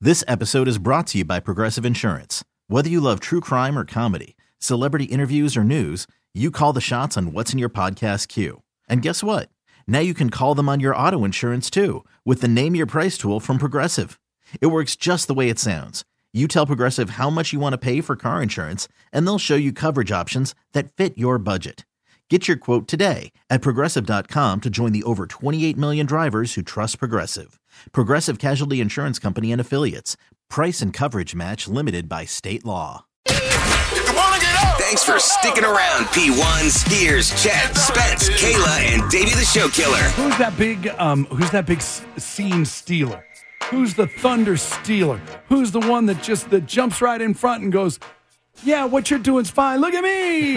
This episode is brought to you by Progressive Insurance. Whether you love true crime or comedy, celebrity interviews or news, you call the shots on what's in your podcast queue. And guess what? Now you can call them on your auto insurance too with the Name Your Price tool from Progressive. It works just the way it sounds. You tell Progressive how much you want to pay for car insurance, and they'll show you coverage options that fit your budget. Get your quote today at Progressive.com to join the over 28 million drivers who trust Progressive. Progressive Casualty Insurance Company and Affiliates. Price and coverage match limited by state law. Thanks for sticking around, P1s. Here's Chad, Spence, Kayla, and Davey the Show Killer. Who's that big scene stealer? Who's the thunder stealer? Who's the one that jumps right in front and goes, yeah, what you're doing's fine. Look at me.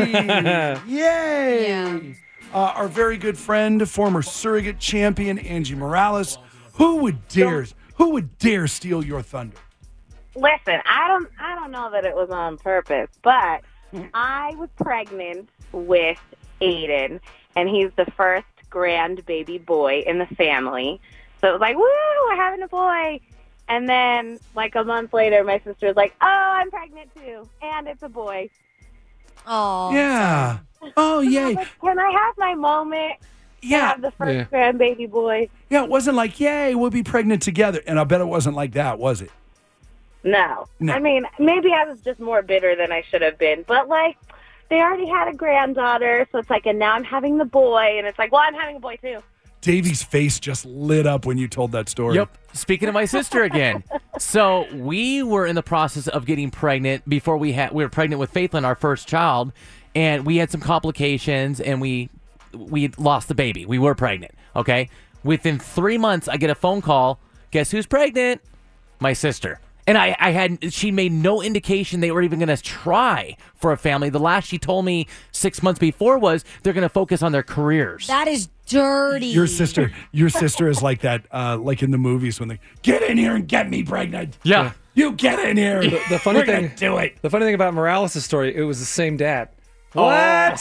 Yay. Yeah. Our very good friend, former surrogate champion, Angie Morales. Who would dare steal your thunder? Listen, I don't know that it was on purpose, but I was pregnant with Aiden, and he's the first grandbaby boy in the family. So it was like, woo, we're having a boy. And then, like a month later, my sister was like, oh, I'm pregnant too, and it's a boy. Oh. Yeah. Oh, yay. Like, can I have my moment? Yeah. Have the first grandbaby boy. Yeah, it wasn't like, yay, we'll be pregnant together. And I bet it wasn't like that, was it? No. No. I mean, maybe I was just more bitter than I should have been. But, like, they already had a granddaughter, so it's like, and now I'm having the boy. And it's like, well, I'm having a boy, too. Davy's face just lit up when you told that story. Yep. Speaking of my sister again. So we were in the process of getting pregnant before we were pregnant with Faithlin, our first child, and we had some complications, and we lost the baby. We were pregnant, okay? Within 3 months, I get a phone call. Guess who's pregnant? My sister. And she made no indication they were even going to try for a family. The last she told me 6 months before was they're going to focus on their careers. That is dirty. Your sister is like that, like in the movies when they get in here and get me pregnant. Yeah. You get in here. The funny We're thing, gonna do it. The funny thing about Morales' story, it was the same dad. What?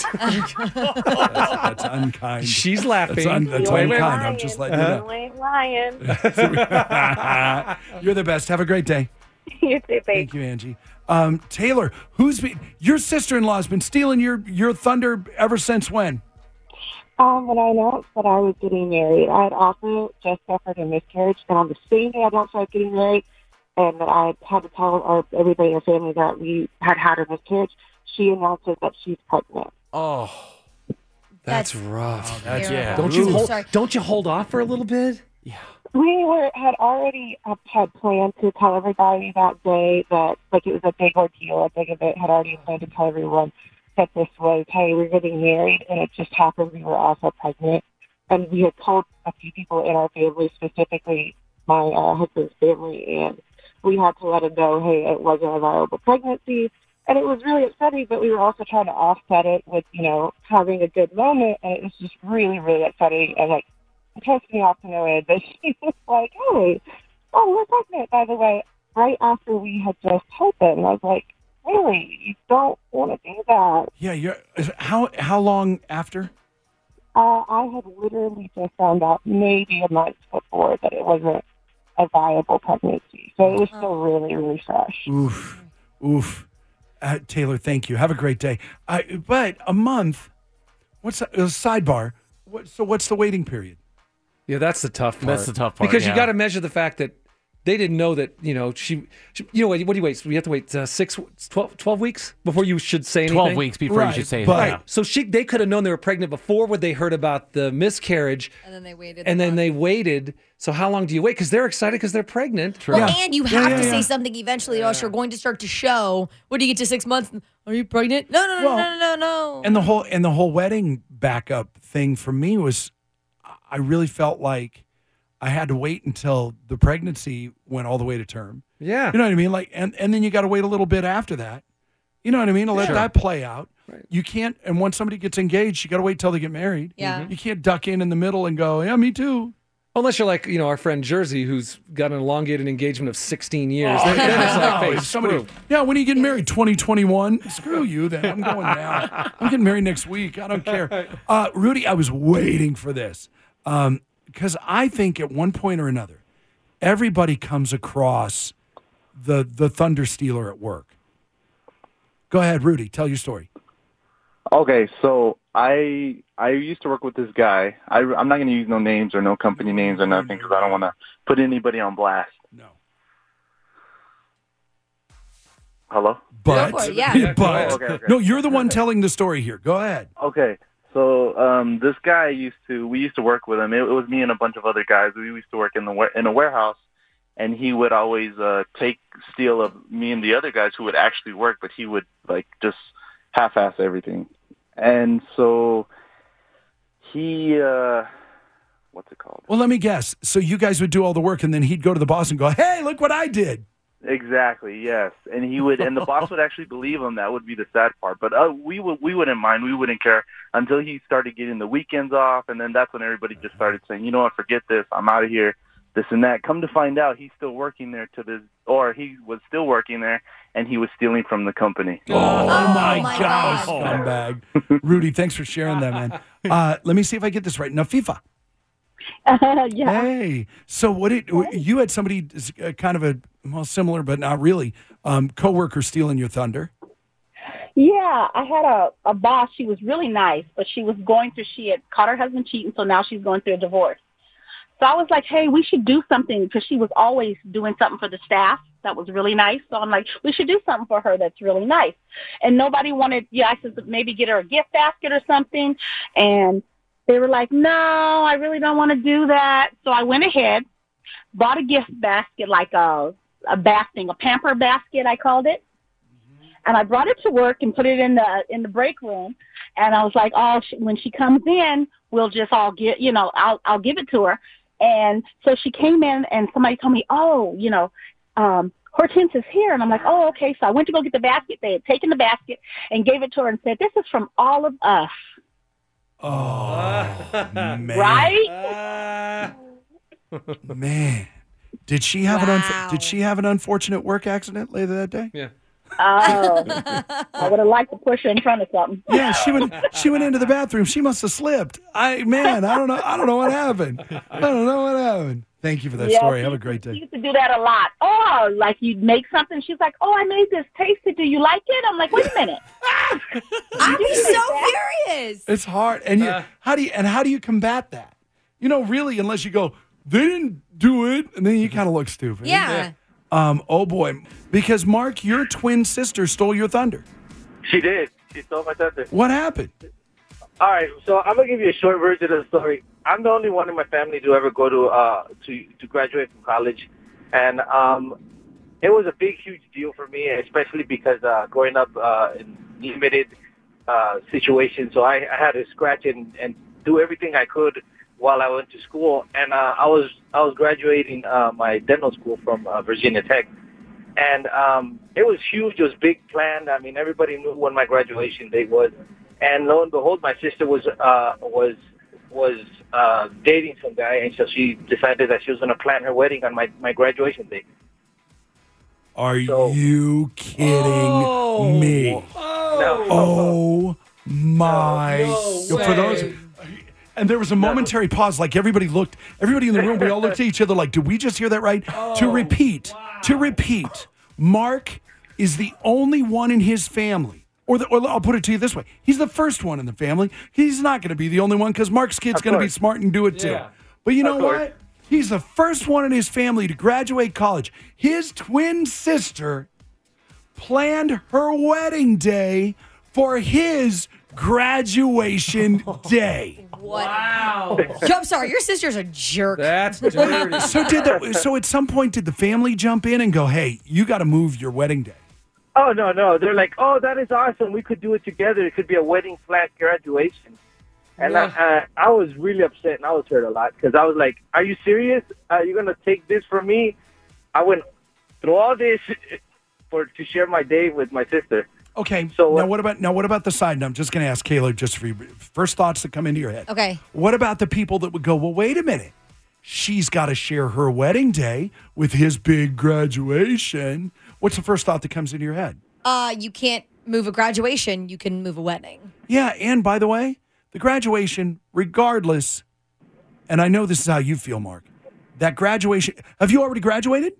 That's unkind. She's laughing. That's You ain't unkind. lying. I'm just letting you know. You ain't lying. You're the best. Have a great day. You too, Thank you, Angie. Taylor, your sister-in-law has been stealing your thunder ever since when? When I announced that I was getting married, I had also just suffered a miscarriage, and on the same day I announced I was getting married, and that I had to tell everybody in our family that we had a miscarriage, she announces that she's pregnant. Oh, that's rough. yeah. Don't you hold off for a little bit? Yeah. We had already had planned to tell everybody that day that, like, it was a big ordeal, a big event, had already planned to tell everyone that this was, hey, we're getting married, and it just happened we were also pregnant. And we had told a few people in our family, specifically my husband's family, and we had to let them know, hey, it wasn't a viable pregnancy. And it was really upsetting, but we were also trying to offset it with, having a good moment, and it was just really, really upsetting. And, like, it pissed me off to no end. But she was like, hey, we're pregnant, by the way, right after we had just told them. And I was like, really? You don't want to do that? Yeah, how long after? I had literally just found out maybe a month before that it wasn't a viable pregnancy. So it was still really, really fresh. Oof. Taylor, thank you. Have a great day. But a month, what's a sidebar? What's the waiting period? Yeah, that's the tough part. That's the tough part, because yeah. you got to measure the fact that they didn't know that, she what do you wait? So we have to wait 12 weeks before you should say anything? 12 weeks before you should say anything. Right. So they could have known they were pregnant before when they heard about the miscarriage. And then they waited. And then they waited. So how long do you wait? Because they're excited because they're pregnant. Well, and you have to say something eventually, or else you're going to start to show. What do you get to 6 months? Are you pregnant? No. And the whole wedding backup thing for me was, I really felt like I had to wait until the pregnancy went all the way to term. Yeah. You know what I mean? Like, and then you got to wait a little bit after that. You know what I mean? To let that play out. Right. You can't, and once somebody gets engaged, you got to wait till they get married. Yeah. You can't duck in the middle and go, yeah, me too. Unless you're like, our friend Jersey, who's got an elongated engagement of 16 years. Then it's like, hey, somebody, when are you getting married? 2021? Screw you then. I'm going now. I'm getting married next week. I don't care. Rudy, I was waiting for this. Because I think at one point or another, everybody comes across the thunder stealer at work? Go ahead, Rudy. Tell your story. Okay, so I used to work with this guy. I'm not going to use no names or no company names or nothing because I don't want to put anybody on blast. No. Hello? But, Go for it, yeah. but Okay. no, you're the one telling the story here. Go ahead. Okay, so this guy we used to work with him. It was me and a bunch of other guys. We used to work in a warehouse, and he would always steal of me and the other guys who would actually work, but he would like just half-ass everything. And so he, what's it called? Well, let me guess. So you guys would do all the work, and then he'd go to the boss and go, "Hey, look what I did." Exactly, yes. And he would, and the boss would actually believe him. That would be the sad part. But we wouldn't mind. We wouldn't care until he started getting the weekends off, and then that's when everybody just started saying, "You know what? Forget this. I'm out of here." This and that. Come to find out, he's still working there he was still working there, and he was stealing from the company. Oh my my gosh, God. scumbag. Rudy, thanks for sharing that, man. Let me see if I get this right. Nafifa. Yeah. Hey, so you had somebody kind of similar, but not really, coworker stealing your thunder? Yeah, I had a boss. She was really nice, but she had caught her husband cheating, so now she's going through a divorce. So I was like, hey, we should do something, because she was always doing something for the staff that was really nice. So I'm like, we should do something for her that's really nice. And nobody wanted, I said maybe get her a gift basket or something. And they were like, no, I really don't want to do that. So I went ahead, bought a gift basket, like a pamper basket, I called it. And I brought it to work and put it in the break room. And I was like, when she comes in, we'll just all get, I'll give it to her. And so she came in, and somebody told me, Hortense is here. And I'm like, oh, okay. So I went to go get the basket. They had taken the basket and gave it to her and said, this is from all of us. Oh, man. Right? Man. Did she have an unfortunate work accident later that day? Yeah. Oh, I would have liked to push her in front of something. Yeah, she went into the bathroom. She must have slipped. I don't know what happened. Thank you for that story. Have a great She day. used to do that a lot. Oh, like you'd make something. She's like, oh, I made this. Taste it. Do you like it? I'm like, wait a minute. I'd be so furious. It's hard. And how do you combat that? Really, unless you go, they didn't do it, and then you kind of look stupid. Yeah. Oh boy, because Mark, your twin sister stole your thunder. She did. She stole my thunder. What happened? All right, so I'm gonna give you a short version of the story. I'm the only one in my family to ever go to graduate from college, and it was a big, huge deal for me, especially because growing up in limited situations, so I had to scratch and do everything I could while I went to school, and I was graduating my dental school from Virginia Tech, and it was huge. It was big planned. I mean, everybody knew when my graduation date was, and lo and behold, my sister was dating some guy, and so she decided that she was going to plan her wedding on my graduation date. Are you kidding me? No. Oh my! No For those. And there was a momentary pause, like everybody in the room, we all looked at each other like, did we just hear that right? To repeat, Mark is the only one in his family, or I'll put it to you this way, he's the first one in the family. He's not going to be the only one, because Mark's kid's going to be smart and do it too. Yeah. But you know what? He's the first one in his family to graduate college. His twin sister planned her wedding day for his graduation day. What? Wow. I'm sorry, your sister's a jerk. That's dirty. So at some point, did the family jump in and go, hey, you got to move your wedding day? Oh, no. They're like, oh, that is awesome. We could do it together. It could be a wedding / graduation. And Yeah. I was really upset, and I was hurt a lot, because I was like, are you serious? You're going to take this from me? I went through all this to share my day with my sister. Okay. So now what about the side? And I'm just going to ask Kayla just for first thoughts that come into your head. Okay. What about the people that would go, well, wait a minute. She's got to share her wedding day with his big graduation. What's the first thought that comes into your head? You can't move a graduation. You can move a wedding. Yeah. And by the way, the graduation, regardless, and I know this is how you feel, Mark, that graduation, have you already graduated?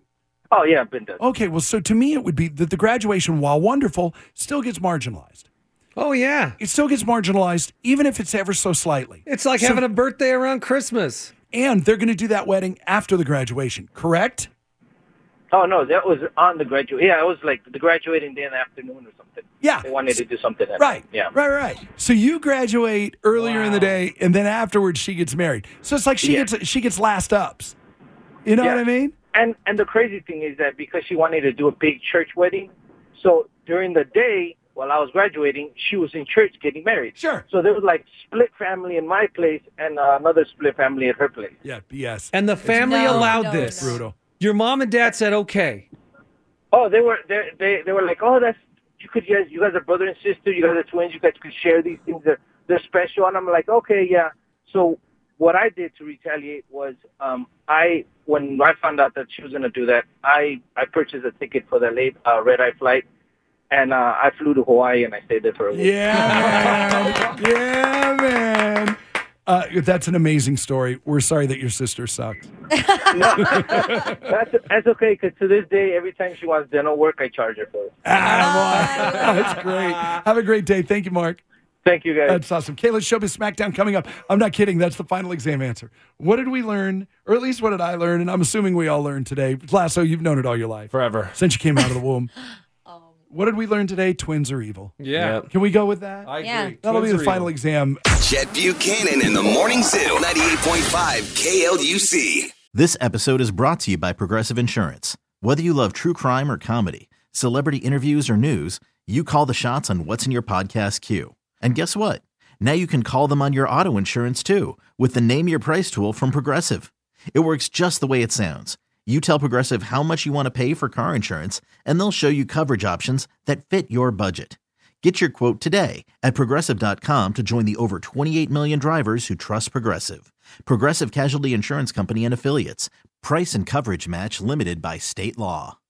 Oh, yeah, I've been done. Okay, well, so to me, it would be that the graduation, while wonderful, still gets marginalized. Oh, yeah. It still gets marginalized, even if it's ever so slightly. It's like having a birthday around Christmas. And they're going to do that wedding after the graduation, correct? Oh, no, that was on the graduate. Yeah, it was like the graduating day in the afternoon or something. Yeah. They wanted to do something. Right. Yeah. Right. So you graduate earlier in the day, and then afterwards she gets married. So it's like she gets last ups. You know what I mean? And the crazy thing is that because she wanted to do a big church wedding, so during the day while I was graduating, she was in church getting married. Sure. So there was like split family in my place and another split family at her place. Yeah, BS. And the family allowed this. Brutal. Your mom and dad said okay. Oh, they were like, oh, you guys are brother and sister, you guys are twins, you guys could share these things. They're special. And I'm like, okay, yeah. So what I did to retaliate was when I found out that she was going to do that, I purchased a ticket for the late red-eye flight, and I flew to Hawaii, and I stayed there for a week. Yeah, man. Yeah, man. That's an amazing story. We're sorry that your sister sucks. No, that's okay, because to this day, every time she wants dental work, I charge her for it. That's great. Have a great day. Thank you, Mark. Thank you, guys. That's awesome. Kayla's Showbiz Smackdown coming up. I'm not kidding. That's the final exam answer. What did we learn? Or at least what did I learn? And I'm assuming we all learned today. Lasso, you've known it all your life. Forever. Since you came out of the womb. What did we learn today? Twins are evil. Yeah. Can we go with that? I agree. That'll Twins be the are final evil. exam. Chet Buchanan in the Morning Zoo, 98.5 KLUC. This episode is brought to you by Progressive Insurance. Whether you love true crime or comedy, celebrity interviews or news, you call the shots on what's in your podcast queue. And guess what? Now you can call them on your auto insurance too with the Name Your Price tool from Progressive. It works just the way it sounds. You tell Progressive how much you want to pay for car insurance, and they'll show you coverage options that fit your budget. Get your quote today at Progressive.com to join the over 28 million drivers who trust Progressive. Progressive Casualty Insurance Company and Affiliates. Price and coverage match limited by state law.